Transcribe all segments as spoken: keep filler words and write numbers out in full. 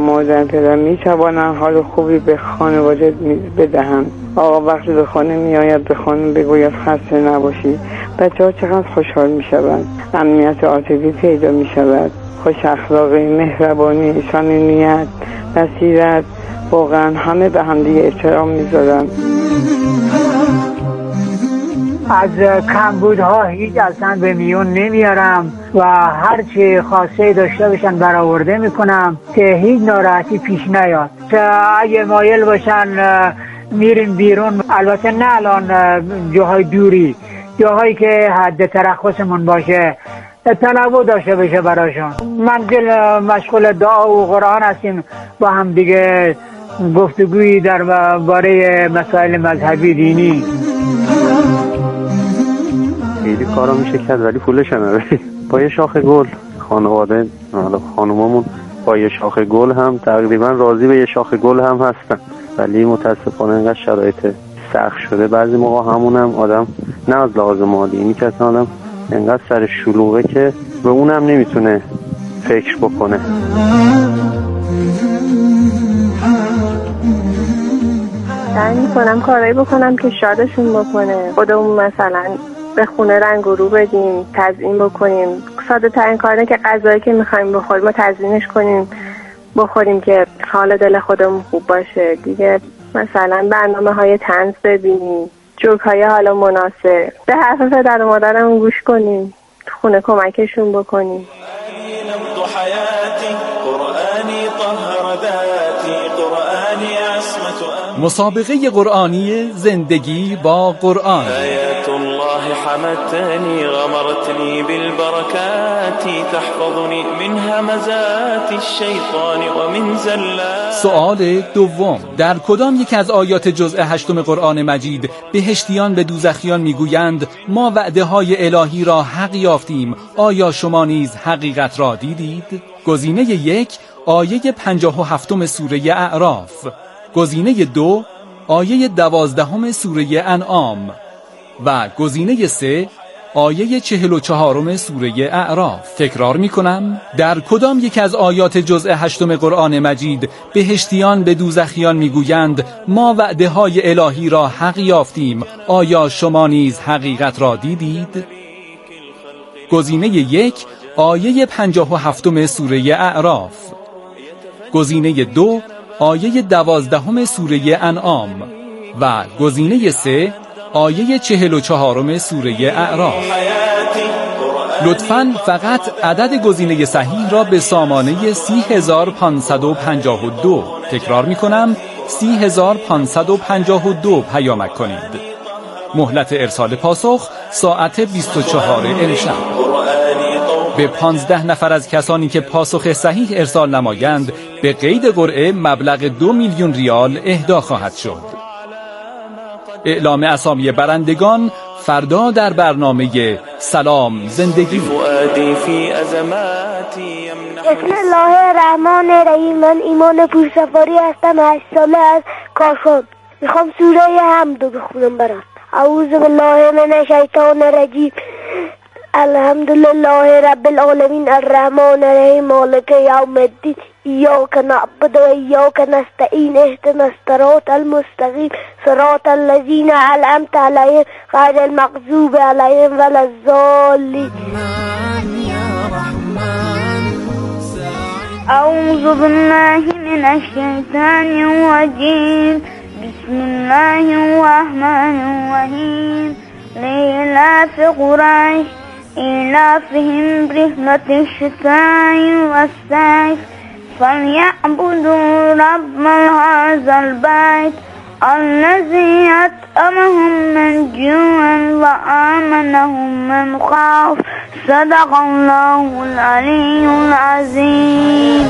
مادر پدر می توانند حال خوبی به خانواده بدهند. آقا وقتی به خانه می آید به خانم بگوید خسته نباشی، بچه ها چقدر خوشحال می شوند. امنیت عاطفی پیدا می شود. خوش اخلاقی، مهربانی، صمیمیت، بصیرت، واقعا همه به هم دیگه احترام میذارن. از کمبودها هیچ اصلا به میون نمیارم و هر چی خواسته داشته باشن برآورده میکنم که هیچ ناراحتی پیش نیاد. اگه مایل باشن میریم بیرون، البته نه الان جاهای دوری، جاهایی که حد ترخصمون باشه تنوع داشته بشه براشون. منزل مشغول دعا و قرآن هستیم، با هم دیگه گفتگویی در باره مسائل مذهبی دینی. خیلی کارا میشه کرد ولی پولش نداره. با یه شاخ گل خانواده، حالا خانومامون با یه شاخ گل هم تقریبا راضی به یه شاخ گل هم هستن، ولی متاسفانه اینقدر شرایط سخت شده بعضی موقع همونم آدم نه از لحاظ مالی، اینی که اصلا آدم اینقدر سر شلوغه که به اونم نمیتونه فکر بکنه. سعی میکنم کارایی بکنم که شادشون بکنه. خودمون مثلا به خونه رنگ و رو بدیم، تزیین بکنیم. ساده ترین کاره که غذایی که میخوایم بخوریم ما تزیینش کنیم بخوریم که حال دل خودمون خوب باشه دیگه. مثلا برنامه های طنز ببینیم، جوک های حالا مناسب، به حرف پدر و مادرمون گوش کنیم، خونه کمکشون بکنیم. مسابقه قرآنی زندگی با قرآن. آیات الله حمدتنی غمرتنی بالبرکات تحفظنی من همزات الشیطان و من زلات. سؤال دوم: در کدام یک از آیات جزء هشتم قرآن مجید بهشتیان به دوزخیان میگویند ما وعده های الهی را حق یافتیم، آیا شما نیز حقیقت را دیدید؟ گزینه یک آیه پنجاه و هفتم سوره اعراف، گزینه دو آیه دوازدهم سوره انعام و گزینه سه آیه چهل و چهارم سوره اعراف. تکرار می کنم: در کدام یک از آیات جزء هشتم قرآن مجید بهشتیان به دوزخیان میگویند ما وعده های الهی را حق یافتیم، آیا شما نیز حقیقت را دیدید؟ گزینه یک آیه پنجاه و هفتم سوره اعراف، گزینه دو آیه دوازدهم سوره انعام و گزینه سه آیه چهل و چهارم سوره اعراف. لطفاً فقط عدد گزینه صحیح را به سامانه سی هزار پانصد و پنجاه و دو، تکرار می کنم سی هزار پانصد و پنجاه و دو پیامک کنید. مهلت ارسال پاسخ ساعت بیست و چهار امشب. به پانزده نفر از کسانی که پاسخ صحیح ارسال نمایند به قید قرعه مبلغ دو میلیون ریال اهدا خواهد شد. اعلام اسامی برندگان فردا در برنامه سلام زندگی. بسم الله الرحمن الرحیم. من ایمان پورسفاری هستم، هشت ساله از کاشان. میخوام سوره حمد رو بخونم برات. اعوذ بالله من الشیطان الرجیم. الحمدلله رب العالمین الرحمن الرحیم مالک یوم الدین ایاک نعبد و ایاک نستعین اهدنا الصراط المستقیم صراط الذین انعمت علیهم غیر المغضوب علیهم ولا الضالین. اعوذ بالله من الشیطان الرجیم. بسم الله الرحمن الرحیم. لإلاف قریش إلافهم رحلة الشتاء والصيف فليعبدوا رب هذا البيت الذي أطعمهم من جوع وآمنهم من خوف. صدق الله العلي العظيم.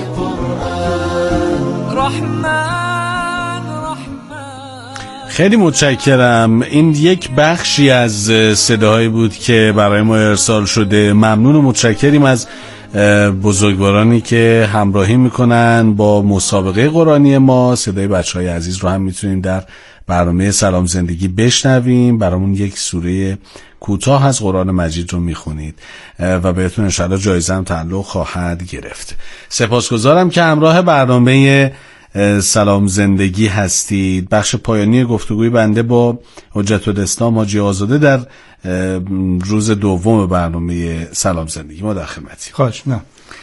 خیلی متشکرم. این یک بخشی از صداهایی بود که برای ما ارسال شده. ممنون و متشکریم از بزرگوارانی که همراهی میکنن با مسابقه قرآنی ما. صدای بچهای عزیز رو هم میتونیم در برنامه سلام زندگی بشنویم. برامون یک سوره کوتاه از قرآن مجید رو میخونید و بهتون انشاءالله جایزه هم تعلق خواهد گرفت. سپاسگزارم که همراه برنامه سلام زندگی هستید. بخش پایانی گفتگوی بنده با حجت الاسلام حاجی آزاده در روز دوم برنامه سلام زندگی. ما در خدمتیم. خواهش نه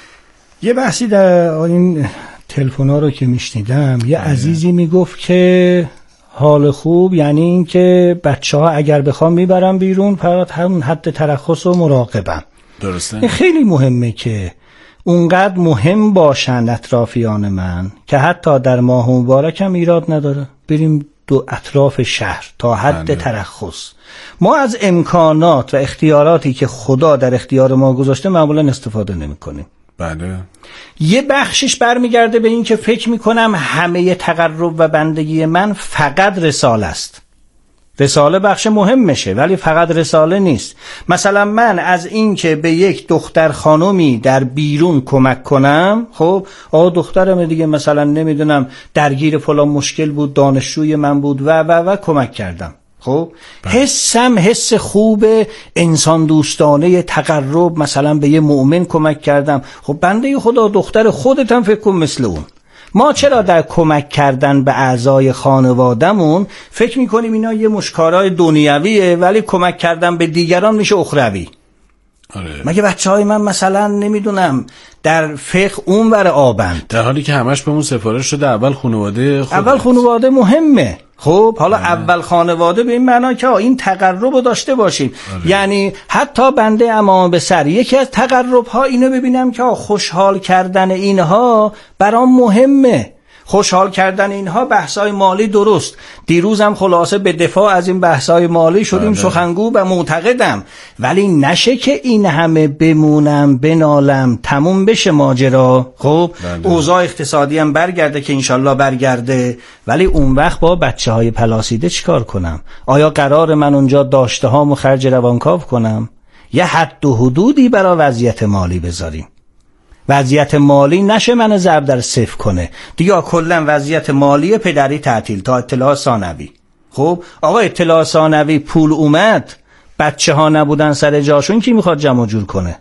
یه بحثی در این تلفن‌ها رو که میشنیدم، یه عزیزی میگفت که حال خوب یعنی این که بچه‌ها اگر بخوام میبرم بیرون فقط همون حد ترخص و مراقبم. درسته. این خیلی مهمه که اونقدر مهم باشن اطرافیان من که حتی در ماه مبارکم ایراد نداره بریم دو اطراف شهر تا حد بله. ترخص. ما از امکانات و اختیاراتی که خدا در اختیار ما گذاشته معمولا استفاده نمی کنیم. بله. یه بخشش برمیگرده به این که فکر میکنم همه تقرب و بندگی من فقط رساله است. رساله بخش مهمشه ولی فقط رساله نیست. مثلا من از این که به یک دختر خانومی در بیرون کمک کنم، خب آه دخترم دیگه مثلا نمیدونم درگیر فلان مشکل بود، دانشجوی من بود و و و کمک کردم، خب حسم حس خوب انسان دوستانه تقرب، مثلا به یه مؤمن کمک کردم، خب بنده خدا دختر خودتم فکر کن مثل اون. ما چرا در کمک کردن به اعضای خانوادهمون فکر میکنیم اینا یه مشکارای دنیویه ولی کمک کردن به دیگران میشه اخروی؟ آره. مگه بچه های من مثلا نمیدونم در فقه اون ور آبند، در حالی که همش به اون سفارش شده اول خانواده خود اول خانواده مهمه. خب حالا آره. اول خانواده به این معنا که این تقرب رو داشته باشیم. آره. یعنی حتی بنده امام به سر یکی از تقرب ها اینو ببینم که خوشحال کردن اینها برام مهمه. خوشحال کردن اینها بحثای مالی درست، دیروزم خلاصه به دفاع از این بحثای مالی شدیم سخنگو و معتقدم، ولی نشه که این همه بمونم بنالم تموم بشه ماجرا. خب اوضاع اقتصادی هم برگرده که انشالله برگرده، ولی اون وقت با بچه های پلاسیده چیکار کنم؟ آیا قرار من اونجا داشته هامو خرج روانکاو کنم؟ یه حد و حدودی برای وضعیت مالی بذاریم. وضعیت مالی نشه من ضرب در صفر کنه دیگه، کلا وضعیت مالی پدری تعطیل تا اطلاع ثانوی. خب آقا اطلاع ثانوی پول اومد، بچه ها نبودن سر جاشون، کی میخواد جمع جور کنه؟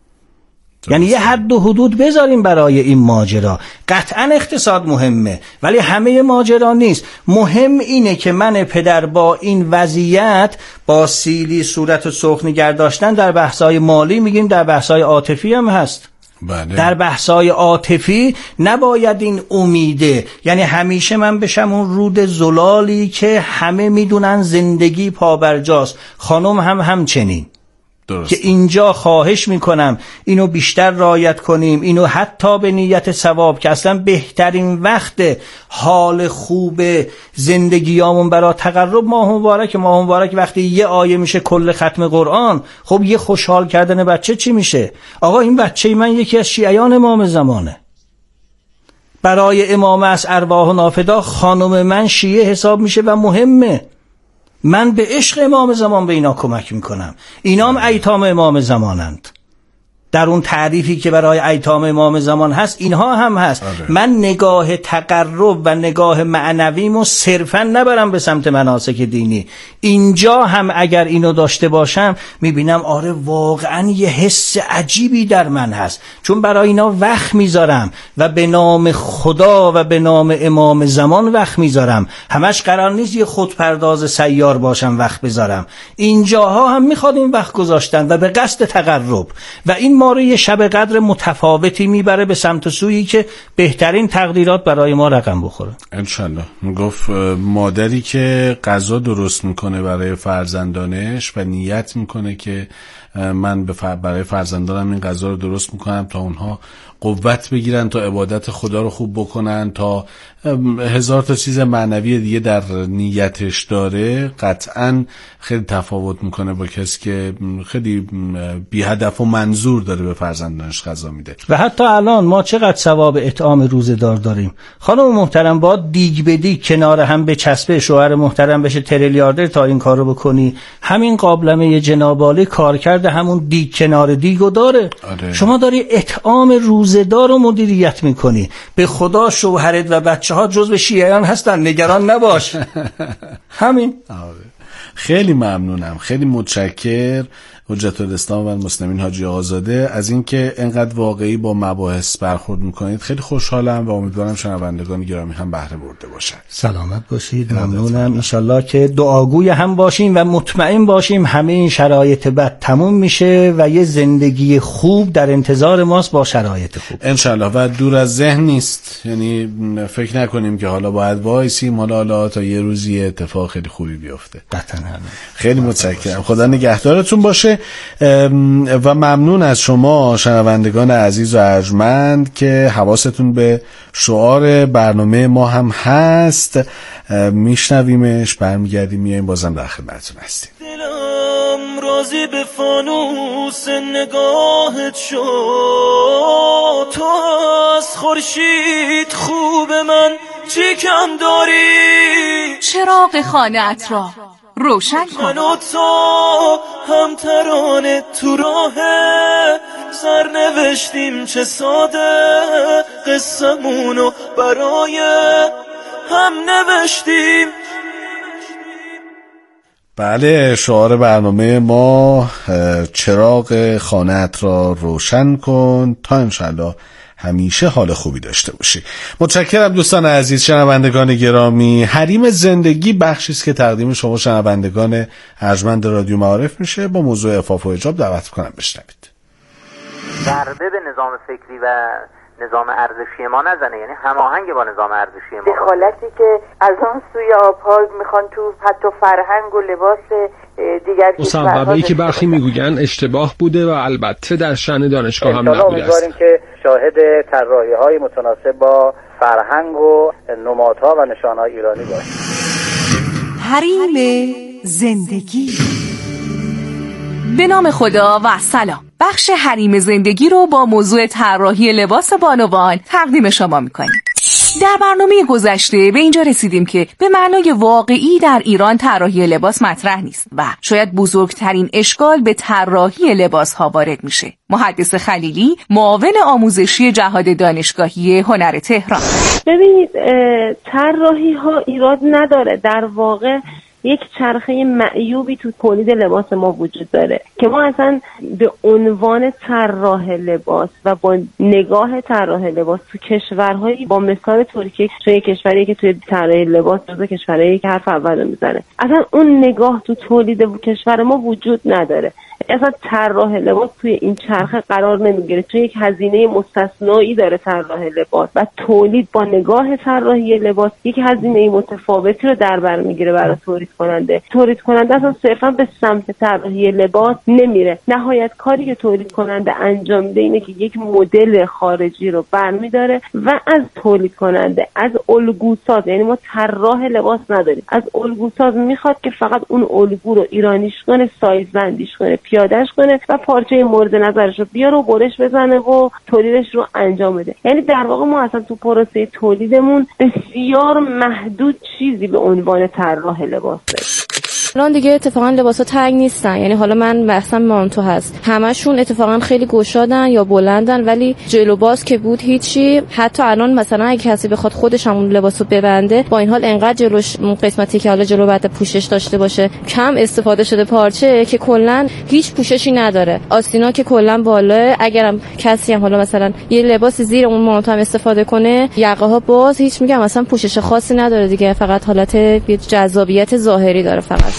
یعنی یه حد و حدود بذاریم برای این ماجرا. قطعا اقتصاد مهمه ولی همه ماجرا نیست. مهم اینه که من پدر با این وضعیت با سیلی صورت و سرخ نگه داشتن در بحثای مالی میگیم، در بحثای عاطفی هم هست. بله. در بحثای عاطفی نباید این امیده، یعنی همیشه من بشم اون رود زلالی که همه میدونن زندگی پابرجاست، خانم هم همچنین. درست. که اینجا خواهش میکنم اینو بیشتر رعایت کنیم، اینو حتی به نیت ثواب که اصلا بهترین وقت حال خوب زندگیامون برای تقرب ماه مبارک. ماه مبارک وقتی یه آیه میشه کل ختم قرآن، خب یه خوشحال کردن بچه چی میشه؟ آقا این بچه من یکی از شیعیان امام زمانه، برای امام از ارواح و نافدا خانم من شیعه حساب میشه و مهمه. من به عشق امام زمان به اینا کمک میکنم، اینا هم ایتام امام زمانند. در اون تعریفی که برای ایتام امام زمان هست اینها هم هست. آره. من نگاه تقرب و نگاه معنویمو صرفا نبرم به سمت مناسک دینی. اینجا هم اگر اینو داشته باشم میبینم آره واقعا یه حس عجیبی در من هست، چون برای اینا وقت میذارم و به نام خدا و به نام امام زمان وقت میذارم. همش قرار نیست یه خودپرداز سیار باشم وقت بذارم. اینجاها هم میخواد این وقت گذاشتن و به قصد تقرب، و این ما رو یه شب قدر متفاوتی میبره به سمت سویی که بهترین تقدیرات برای ما رقم بخوره انشالله. گفت مادری که غذا درست میکنه برای فرزندانش و نیت میکنه که من برای فرزندانم این غذا رو درست میکنم تا اونها قوت بگیرن، تا عبادت خدا رو خوب بکنن، تا هزار تا چیز معنوی دیگه در نیتش داره، قطعاً خیلی تفاوت میکنه با کسی که خیلی بی هدف و منظور داره به فرزندانش غذا میده. و حتی الان ما چقدر ثواب اطعام روزدار داریم. خانم محترم با دیگ به دیگ کنار هم به چسبه شوهر محترم بشه تریلیاردر تا این کارو بکنی. همین قابلمه جناب عالی کارکرد عملکرد همون دیگ کنار دیگو داره. آره. شما داری اطعام روزدار رو مدیریت میکنی. به خدا شوهرت و بچه ها جزو شیعیان هستن، نگران نباش. همین. آره. خیلی ممنونم، خیلی متشکر حجت الاسلام و المسلمین حاجی آقازاده از اینکه انقدر واقعی با مباحث برخورد میکنید. خیلی خوشحالم و امیدوارم شنوندگان گرامی هم بهره برده باشن. سلامت باشید. ممنونم. انشالله که دعاگوی هم باشیم و مطمئن باشیم همه این شرایط بد تموم میشه و یه زندگی خوب در انتظار ماست با شرایط خوب انشالله. و دور از ذهن نیست، یعنی فکر نکنیم که حالا باید وایسیم حالا حالا تا یه روزی اتفاق خیلی خوبی بیفته. قطعاً. خیلی متشکرم. خدا نگهدارتون باشه و ممنون از شما شنوندگان عزیز و ارجمند که حواستون به شعار برنامه ما هم هست. میشنویمش، برمیگردیم، میایم بازم در خدمتتون هستیم. دلم راضی به فانوس نگاهت شد، تو از خورشید خوب من چی کم داری؟ چراغ خانه‌ات را روشن کن. من و تو هم ترانه تو راه سر نوشتیم، چه ساده قصمونو برای هم نوشتیم. بله، شعار برنامه ما چراغ خانه‌ات را روشن کن تا انشالله همیشه حال خوبی داشته باشی. متشکرم دوستان عزیز، شنوندگان گرامی. حریم زندگی بخشی است که تقدیم شما شنوندگان ارجمند رادیو معارف میشه. با موضوع عفاف و حجاب دعوت کنم بشنوید. ضربه به نظام فکری و نظام ارزشی ما نزنه، یعنی هماهنگ با نظام ارزشی ما. دخالتی که از آن سوی آبها میخوان تو حتی فرهنگ و لباس دیگر کشورها، مصوبه‌ای که برخی میگویند اشتباه بوده و البته در شأن دانشگاه هم نبوده است. امیدواریم که شاهد طراحی‌های متناسب با فرهنگ و نمادها و نشانه‌های ایرانی باشیم. حریم زندگی. به نام خدا و سلام. بخش حریم زندگی رو با موضوع طراحی لباس بانوان تقدیم شما می‌کنیم. در برنامه گذشته به اینجا رسیدیم که به معنای واقعی در ایران طراحی لباس مطرح نیست و شاید بزرگترین اشکال به طراحی لباس ها وارد میشه. محدث خلیلی، معاون آموزشی جهاد دانشگاهی هنر تهران: ببینید، طراحی ها ایراد نداره، در واقع یک چرخه معیوبی تو تولید لباس ما وجود داره که ما اصلا به عنوان طراح لباس و با نگاه طراح لباس تو کشورهایی با مثال ترکیه، توی کشوری که توی طراحی لباس جزو کشورهایی که حرف اول میزنه، اصلا اون نگاه تو تولید کشور ما وجود نداره. اصلا طراح لباس توی این چرخه قرار نمیگیره، توی یک هزینه مستثنایی داره طراح لباس و تولید با نگاه طراحی لباس یک هزینه متفاوتی رو در بر میگیره برای تولید کننده. تولید کننده اصلا صرفا به سمت طراحی لباس نمیره. نهایت کاری که تولید کننده انجام میده اینه که یک مدل خارجی رو برمیداره و از تولید کننده، از الگوساز، یعنی ما طراح لباس نداریم، از الگوساز میخواد که فقط اون الگو رو ایرانیش کنه، سایز بندیش کنه، پیادهش کنه و پارچه مورد نظرش رو بیاره و برش بزنه و تولیدش رو انجام بده. یعنی در واقع ما اصلا تو پروسه تولیدمون بسیار محدود چیزی به عنوان طراح لباس داریم. الان دیگه اتفاقا لباسا تنگ نیستن، یعنی حالا من بحثم مانتو هست، همشون اتفاقا خیلی گشادن یا بلندن، ولی جلو باز که بود هیچی. حتی الان مثلا اگه کسی بخواد خودش همون لباسو ببنده، با این حال انقدر جلوش قسمتی که حالا جلو بعد پوشش داشته باشه کم استفاده شده پارچه که کلا هیچ پوششی نداره. آستینا که کلا بالا، اگرم کسی هم حالا مثلا یه لباس زیر اون مانتو هم استفاده کنه، یقه ها باز، هیچ میگم مثلا پوشش خاصی نداره دیگه، فقط حالت جذابیت ظاهری داره فقط.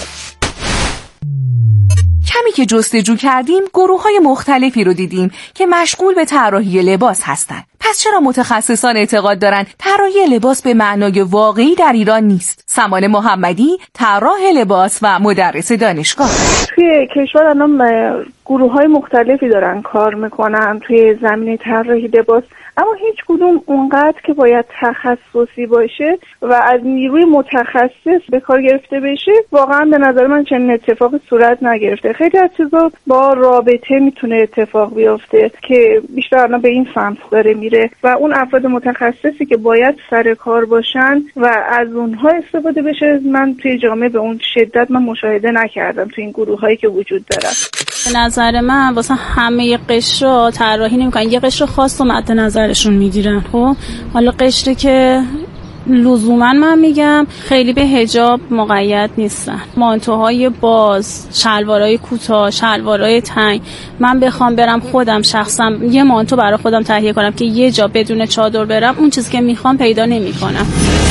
کمی که جستجو کردیم گروه‌های مختلفی رو دیدیم که مشغول به طراحی لباس هستن. پس چرا متخصصان اعتقاد دارن طراحی لباس به معنای واقعی در ایران نیست؟ سمان محمدی، طراح لباس و مدرس دانشگاه: توی کشور الان گروه‌های مختلفی دارن کار میکنن توی زمینه طراحی لباس، اما هیچ کدوم اونقدر که باید تخصصی باشه و از نیروی متخصص به کار گرفته بشه واقعا به نظر من چنین اتفاقی صورت نگرفته. خیلی از چیزا با رابطه میتونه اتفاق بیفته که بیشتر الان به این سمت داره میره و اون افراد متخصصی که باید سر کار باشن و از اونها استفاده بشه، من توی جامعه به اون شدت من مشاهده نکردم توی این گروهایی که وجود دارن. به نظر من واسه همه قشرها طراحی نمی‌کنن، یه قشر خاص رو مد نظرشون میگیرن. خب حالا قشری که لزوما من میگم خیلی به حجاب مقید نیستن، مانتوهای باز، شلوارهای کوتاه، شلوارهای تنگ. من بخوام برم خودم شخصا یه مانتو برای خودم تهیه کنم که یه جا بدون چادر برم، اون چیزی که میخوام پیدا نمیکنم.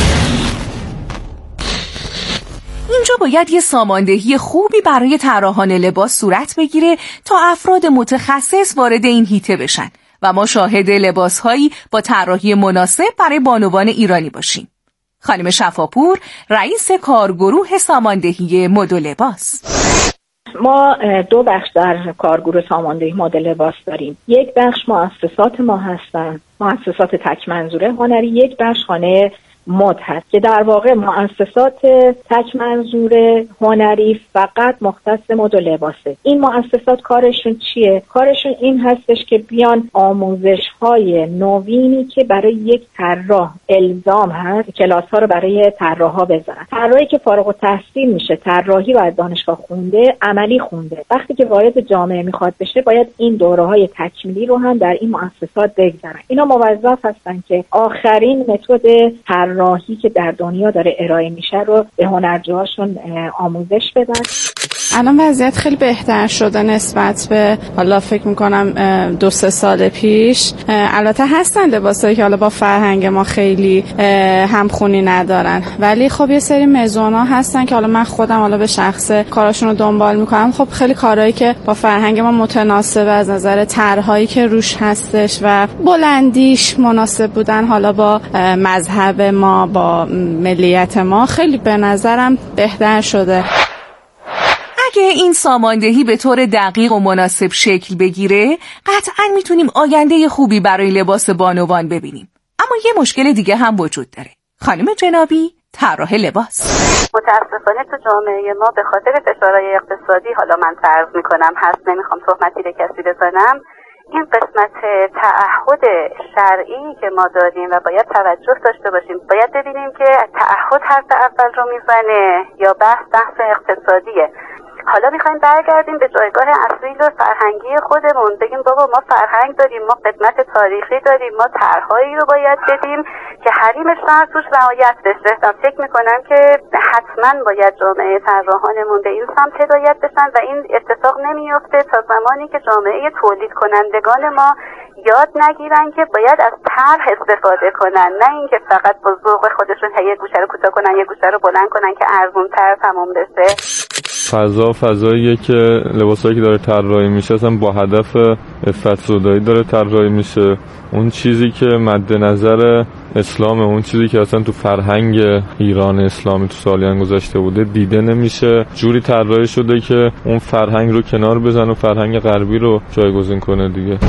اینجا باید یه ساماندهی خوبی برای طراحان لباس صورت بگیره تا افراد متخصص وارد این حیطه بشن و ما شاهد لباسهایی با طراحی مناسب برای بانوان ایرانی باشیم. خانم شفاپور، رئیس کارگروه ساماندهی مد لباس. ما دو بخش در کارگروه ساماندهی مد لباس داریم. یک بخش مؤسسات ما هستن، مؤسسات تک منظوره هنری. یک بخش خانه مد هست که در واقع مؤسسات تک منظور هنری فقط مختص مد و لباسه. این مؤسسات کارشون چیه؟ کارشون این هستش که بیان آموزش‌های نوینی که برای یک طراح الزام هست، کلاس‌ها رو برای طراحا بذارن. طراحی که فارغ التحصیل میشه، طراحی رو از دانشگاه خونده، عملی خونده، وقتی که وارد جامعه میخواد بشه باید این دوره‌های تکمیلی رو هم در این مؤسسات بگذارن. اینا موظف هستن که آخرین متد راهی که در دنیا داره ارائه میشه رو به هنرجوهاشون آموزش بدن. الان وضعیت خیلی بهتر شده نسبت به حالا فکر میکنم دو سه سال پیش. البته هستن لباسایی که حالا با فرهنگ ما خیلی همخونی ندارن، ولی خب یه سری مزونا هستن که حالا من خودم حالا به شخص کاراشون رو دنبال میکنم. خب خیلی کارهایی که با فرهنگ ما متناسبه از نظر طرحهایی که روش هستش و بلندیش مناسب بودن حالا با مذهب ما، با ملیت ما، خیلی به نظرم بهتر شده. اگه این ساماندهی به طور دقیق و مناسب شکل بگیره، قطعاً میتونیم آینده خوبی برای لباس بانوان ببینیم. اما یه مشکل دیگه هم وجود داره. خانم جنابی، طراح لباس. متاسفانه تو جامعه ما به خاطر فشارهای اقتصادی، حالا من فرض میکنم هست، نمیخوام تهمتی به کسی بزنم، این قسمت تعهد شرعی که ما داریم و باید توجه داشته باشیم، باید ببینیم که تعهد حرف اول رو میزنه یا بحث بحث اقتصادیه. حالا میخوایم برگردیم به جایگاه اصلی و فرهنگی خودمون، بگیم بابا ما فرهنگ داریم، ما قدمت تاریخی داریم، ما طرحهایی رو باید بدیم که حریم شرع توش رعایت بشه. فکر میکنم که حتما باید جامعه طراحانمون به این سمت هدایت بشن و این اتفاق نمیفته تا زمانی که جامعه تولید کنندگان ما یاد نگیرن که باید از طرح استفاده کنن، نه اینکه فقط با ذوق خودشون یه گوشه رو کوتاه کنن، یه گوشه رو بلند کنن که ارزان‌تر تمام بشه. فضا فضاییه که لباسایی که داره طراحی میشه اصلا با هدف عفت زدایی داره طراحی میشه. اون چیزی که مد نظر اسلام، اون چیزی که اصلا تو فرهنگ ایران اسلامی تو سالیان گذشته بوده دیده نمیشه. جوری طراحی شده که اون فرهنگ رو کنار بزنه و فرهنگ غربی رو جایگزین کنه دیگه.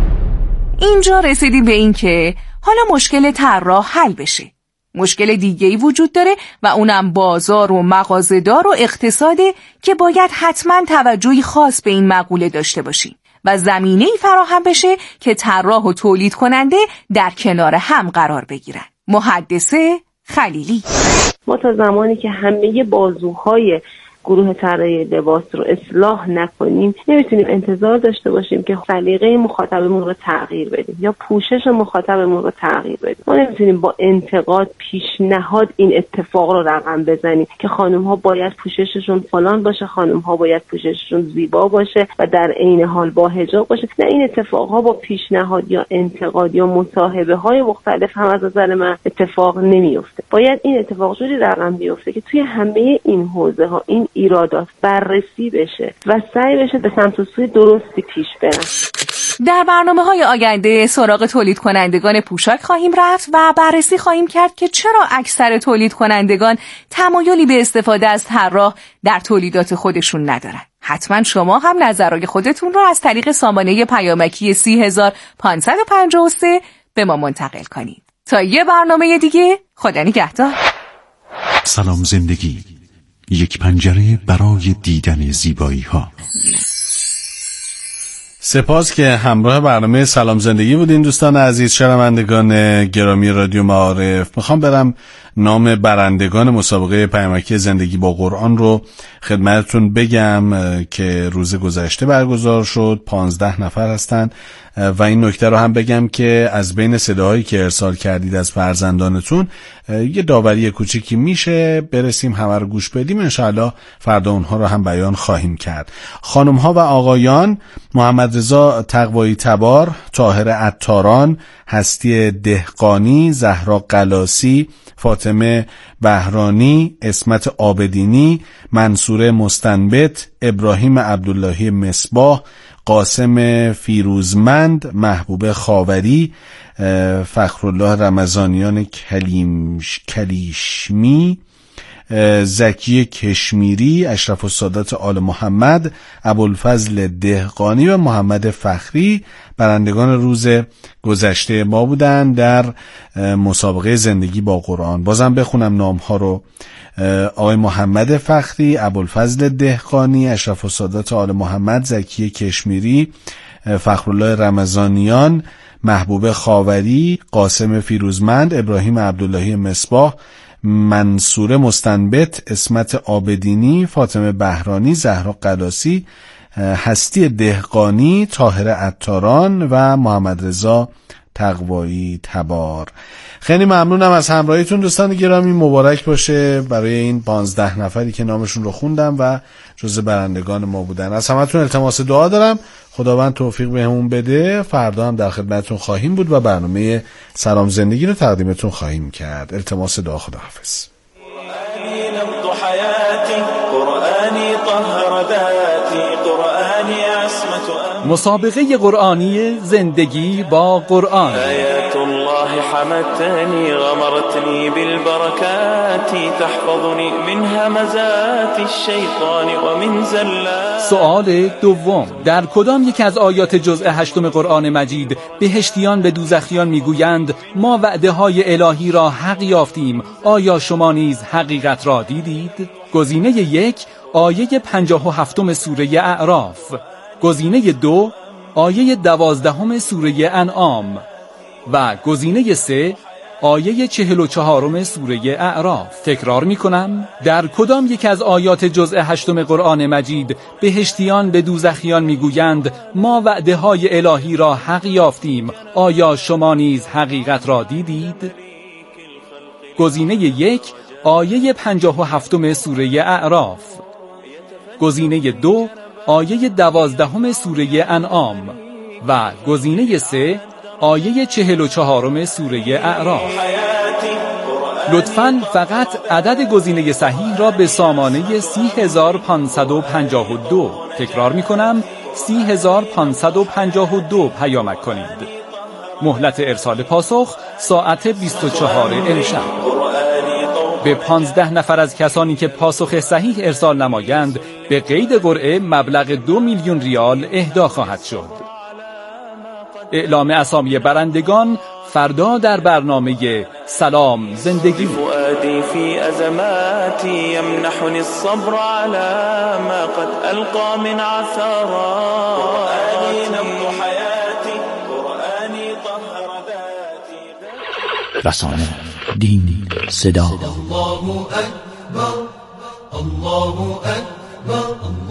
اینجا رسیدیم به این که حالا مشکل طراح حل بشه. مشکل دیگه‌ای وجود داره و اونم بازار و مغازه‌دار و اقتصاده که باید حتما توجهی خاص به این مقوله داشته باشیم و زمینه‌ای فراهم بشه که طراح و تولید کننده در کنار هم قرار بگیرن. محدثه خلیلی. ما تا زمانی که همه بازوهای گروه طراحی لباس رو اصلاح نکنیم نمیتونیم انتظار داشته باشیم که سلیقه مخاطبمون رو تغییر بدیم یا پوشش مخاطبمون رو تغییر بدیم. ما نمیتونیم با انتقاد پیشنهاد این اتفاق رو رقم بزنیم که خانم ها باید پوشششون فلان باشه، خانم ها باید پوشششون زیبا باشه و در عین حال با حجاب باشه. نه، این اتفاق ها با پیشنهاد یا انتقاد یا مصاحبه های مختلف هم از نظر من اتفاق نمیفته. باید این اتفاق جوری رقم بیفته که توی همه این حوزه ها این ایرادات بررسی بشه و سعی بشه به سمت و سوی درستی پیش برن. در برنامه‌های آینده سراغ تولید کنندگان پوشاک خواهیم رفت و بررسی خواهیم کرد که چرا اکثر تولید کنندگان تمایلی به استفاده از طراح در تولیدات خودشون ندارن. حتما شما هم نظرهای خودتون رو از طریق سامانه پیامکی سی هزار پانصد و پنجاه و سه به ما منتقل کنید. تا یه برنامه دیگه، خدا نگهدار. سلام زندگی، یک پنجره برای دیدن زیبایی ها. سپاس که همراه برنامه سلام زندگی بودین دوستان عزیز. شنوندگان گرامی رادیو معارف، میخوام برم نام برندگان مسابقه پیامکی زندگی با قرآن رو خدمتتون بگم که روز گذشته برگزار شد. پانزده نفر هستن و این نکته رو هم بگم که از بین صداهایی که ارسال کردید از فرزندانتون یه داوری کوچیکی میشه برسیم همه رو گوش بدیم، انشاءالله فردا اونها رو هم بیان خواهیم کرد. خانم ها و آقایان: محمد رضا تقوایی تبار، طاهر عطاران، هستی دهقانی، زهرا قلاسی، فاطمه بهرانی، اسمت عابدینی، منصور مستنبت، ابراهیم عبداللهی مصباح، قاسم فیروزمند، محبوب خاوری، فخرالله رمضانیان کلیمش کلیشمی، زکی کشمیری، اشرف السادات آل محمد، ابوالفضل دهقانی و محمد فخری برندگان روز گذشته ما بودن در مسابقه زندگی با قرآن. بازم بخونم نام ها رو: آقای محمد فخری، ابوالفضل دهقانی، اشرف السادات آل محمد، زکی کشمیری، فخرالله رمضانیان، محبوب خاوری، قاسم فیروزمند، ابراهیم عبداللهی مصباح، منصور مستنبت، اسمت عابدینی، فاطمه بهرانی، زهرا قلاسی، هستی دهقانی، طاهر عطاران و محمد رضا تقوایی تبار. خیلی ممنونم از همراهیتون دوستان گرامی. مبارک باشه برای این پانزده نفری که نامشون رو خوندم و جزو برندگان ما بودن. از همتون التماس دعا دارم خداوند توفیق بهمون بده. فردا هم در خدمتتون خواهیم بود و برنامه سلام زندگی رو تقدیمتون خواهیم کرد. التماس دعا. خداحافظ. مسابقه قرآنی زندگی با قرآن. آیات الله حمتنی غمرتنی بالبرکات تحفظنی من همزات الشیطان و من زلات. سؤال دوم: در کدام یک از آیات جزء هشتم قرآن مجید بهشتیان به دوزخیان میگویند ما وعده های الهی را حق یافتیم، آیا شما نیز حقیقت را دیدید؟ گزینه یک: آیه پنجاه و هفتم سوره اعراف. گزینه دو: آیه دوازدهم سوره انعام. و گزینه سه: آیه چهل و چهارم سوره اعراف. تکرار می کنم: در کدام یک از آیات جزء هشتم قرآن مجید بهشتیان به دوزخیان می گویند ما وعده های الهی را حق یافتیم، آیا شما نیز حقیقت را دیدید؟ گزینه یک: آیه پنجاه و هفتم سوره اعراف. گزینه دو: آیه دوازدهم سوره انعام. و گزینه سه: آیه چهل و چهارم سوره اعراف. لطفاً فقط عدد گزینه صحیح را به سامانه سی هزار پانصد و پنجاه و دو، تکرار می کنم سی هزار پانصد و پنجاه و دو پیامک کنید. مهلت ارسال پاسخ ساعت بیست و چهار امشب. به پانزده نفر از کسانی که پاسخ صحیح ارسال نمایند به قید قرعه مبلغ دو میلیون ریال اهدا خواهد شد. اعلام اسامی برندگان فردا در برنامه سلام زندگی. فؤادی فی ازماتی یمنحنی الصبر علی ما قد القا من عثرات. قرآنی نبض حیاتی، قرآنی طهر ذاتی. رسانه، دین، صدا. الله اکبر، الله اکبر،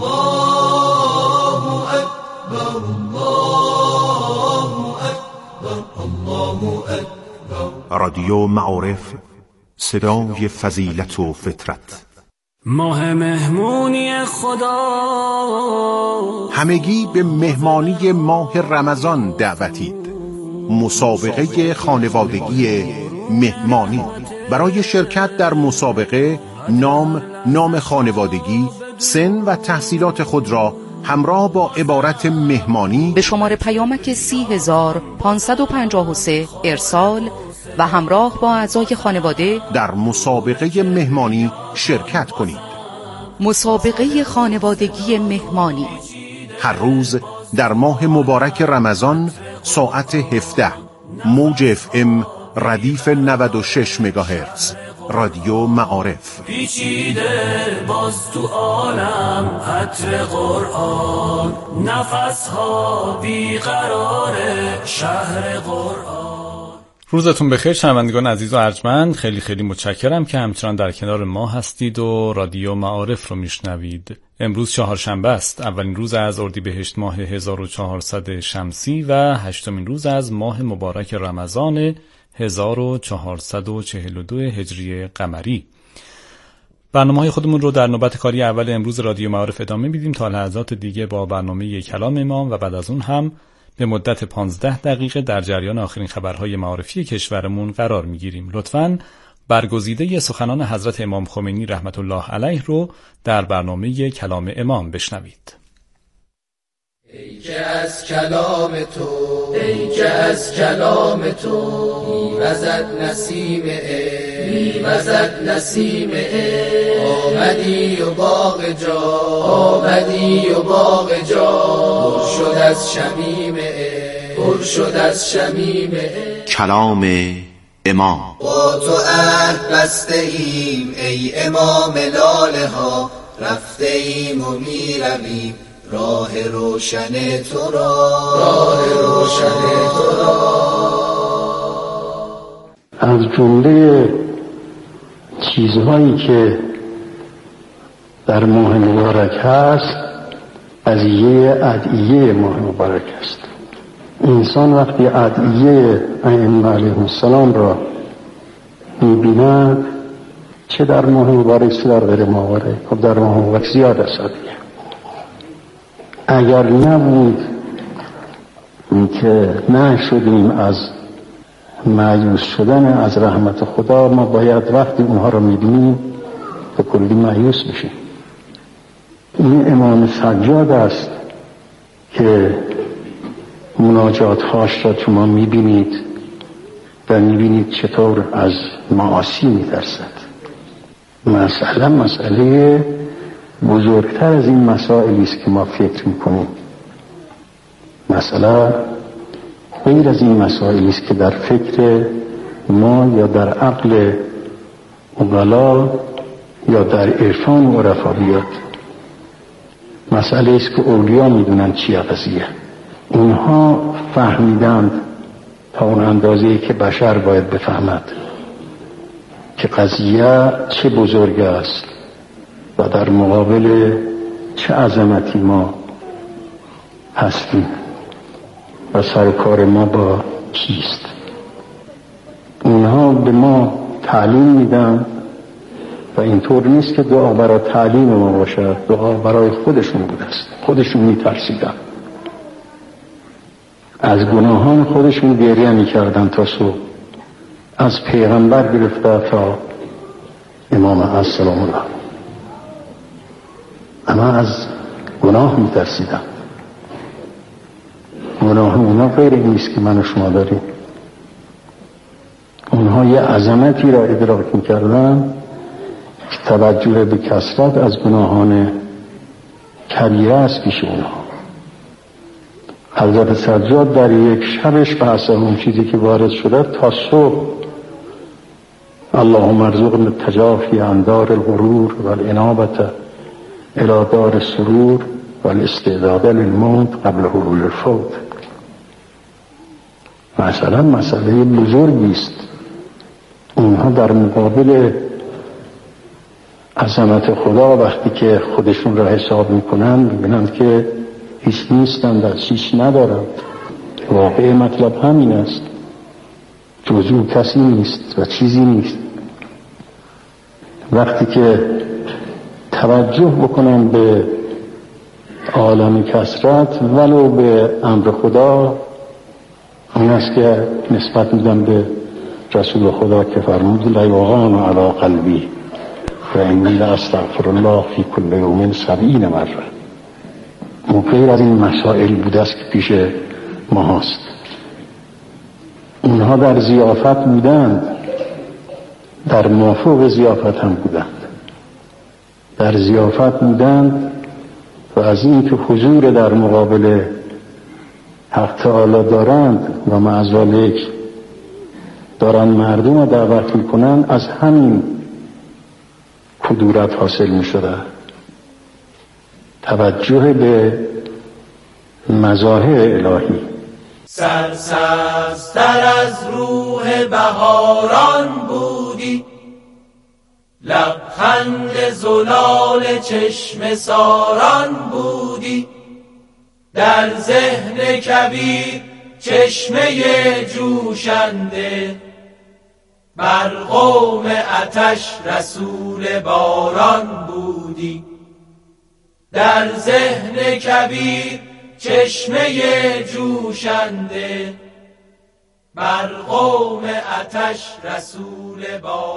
الله اکبر، الله اکبر، الله اکبر. رادیو معارف، صدای فضیلت و فطرت. ماه مهمونی خدا. همگی به مهمانی ماه رمضان دعوتید. مسابقه خانوادگی مهمانی. برای شرکت در مسابقه نام، نام خانوادگی، سن و تحصیلات خود را همراه با عبارت مهمانی به شماره پیامک سی هزار پانصد و پنجاه و سه ارسال و همراه با اعضای خانواده در مسابقه مهمانی شرکت کنید. مسابقه خانوادگی مهمانی هر روز در ماه مبارک رمضان ساعت هفده موج اف ام ردیف نود و شش مگاهرتز. رادیو معارف. پیچیده باز تو عالم عطر قرآن، نفسها بیقراره شهر قرآن. روزتون بخیر شنوندگان عزیز و ارجمند، خیلی خیلی متشکرم که همچنان در کنار ما هستید و رادیو معارف رو میشنوید. امروز چهارشنبه است، اولین روز از اردیبهشت ماه هزار و چهارصد شمسی و هشتمین روز از ماه مبارک رمضان هزار و چهارصد و چهل و دو هجری قمری. برنامه‌های خودمون رو در نوبت کاری اول امروز رادیو معارف ادامه میدیم تا لحظات دیگه با برنامه کلام امام و بعد از اون هم به مدت پانزده دقیقه در جریان آخرین خبرهای معارفی کشورمون قرار میگیریم. لطفاً برگزیده سخنان حضرت امام خمینی رحمت الله علیه رو در برنامه کلام امام بشنوید. ای که از کلام تو، ای که از کلام تو میوزد نسیم عشق، میوزد نسیم عشق. آمدی و باغ جا، آمدی و باغ جا پر شد از شمیم عشق، پر شد از شمیم عشق. کلام امام. با تو عهد بسته ایم ای امام لاله ها، رفته ایم و میرویم راه روشن تو را، راه روشن تو را. از جمله چیزهایی که در ماه مبارک هست قضیه ادعیه ماه مبارک است. انسان وقتی ادعیه ائمه علیهم السلام را می‌بیند، چه در ماه مبارک چه در غیر مبارک، خب در ماه مبارک زیاد است ادعیه. اگر نبود که نه شدیم از مایوس شدن از رحمت خدا، ما باید وقتی اونها را می‌بینیم به کلی مایوس بشیم. این امام سجاد است که مناجات هاش را شما میبینید و میبینید چطور از معاصی میترسد. مسئله مسئله بزرگتر از این مسائلی است که ما فکر میکنیم. مسئله غیر از این مسائلی است که در فکر ما یا در عقل عقلا یا در عرفان عرفا بیاد. مسئله است که اولیا میدونن چیه قضیه. اونها فهمیدند تا اون اندازه‌ای که بشر باید بفهمد که قضیه چه بزرگ است و در مقابل چه عظمتی ما هستیم و سر کار ما با کیست. اونها به ما تعلیم میدن و اینطور نیست که دعا برای تعلیم ما باشه، دعا برای خودشون بوده است. خودشون میترسیدن، از گناهان خودشون گریه میکردن تا صبح، از پیغمبر گرفته تا امام السلام الله، اما از گناه میترسیدن. گناه اونا غیر این نیست که من و شما داریم. اونها یه عظمتی را ادراک میکردن که توجه به کثرت از گناهان کبیره است پیش اونها. حضرت سجاد در یک شبش بحث اون چیزی که وارد شده تا صبح اللهم ارزقنا التجافی عن دار الغرور والانابة الى دار السرور والاستعداد للموت قبل حلول الفوت. مثلا مسئله بزرگی است. اونها در مقابل عظمت خدا وقتی که خودشون را حساب میکنن میبینند که هیچ نیستند، از هیچ ندارند. واقع مطلب همین است، جزو کسی نیست و چیزی نیست. وقتی که توجه بکنن به عالم کثرت ولو به امر خدا، این است که نسبت میدن به رسول خدا که فرمود لیوغان علی قلبی و انی لاستغفر الله فی کل یوم سبعین مره. غیر از این مسائل بوده است که پیش ما هست. اونها در ضیافت بودند، در موافق ضیافت هم بودند، در ضیافت بودند و از این که حضور در مقابل حق تعالی دارند و معذالک دارن مردم رو دعوت میکنن از همین کدورت حاصل میشده. توجه به مظاهر الهی. سرسبزتر از روح بهاران بودی، لبخند زلال چشم ساران بودی، در ذهن کبیر چشمه جوشنده، بر قوم آتش رسول باران بودی. در ذهن کبیر چشمه جوشنده، بر قوم آتش رسول باران